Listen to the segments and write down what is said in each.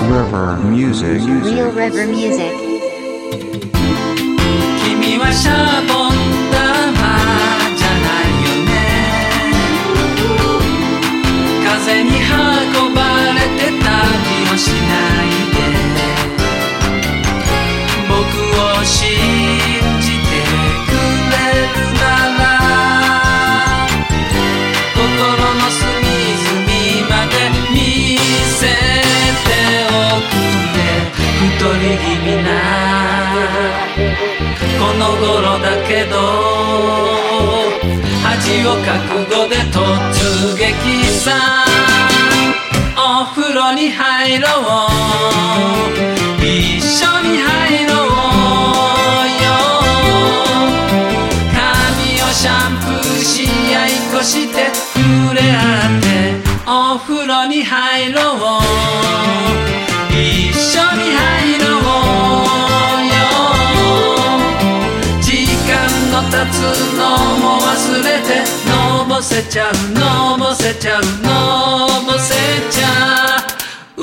River Music. Real River Music. 君はシャボン玉じゃないよね。風に運ばれて旅をしないで。僕を信じてくれるなら心の隅々まで見せておくれ。太り気味なこの頃だけど恥を覚悟で突撃さ。お風呂に入ろう、一緒に入ろうよ。髪をシャンプーし合いっこして触れ合ってお風呂に入ろう、一緒に入ろうよ。時間の経つのも忘れてのぼせちゃうのぼせちゃうのぼせちゃう。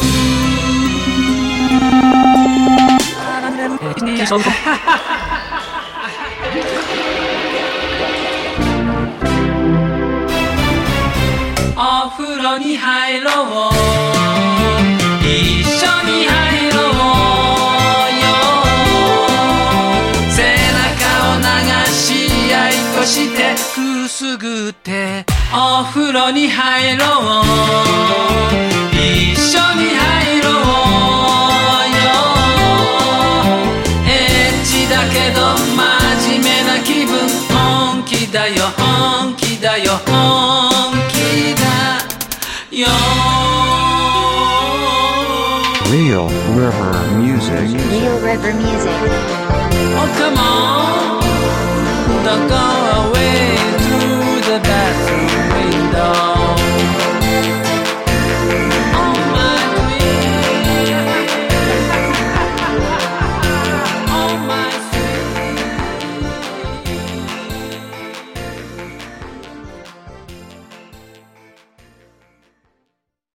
お風呂に入ろう、一緒に入ろうよ。背中を流し合いっこしてくすぐってお風呂に入ろう、一緒に入ろうよ。エッチだけど真面目な気分、本気だよ本気だよ本気だよ。 Real River Music. Real River Music. Oh come on, don't go away through the bathroom window.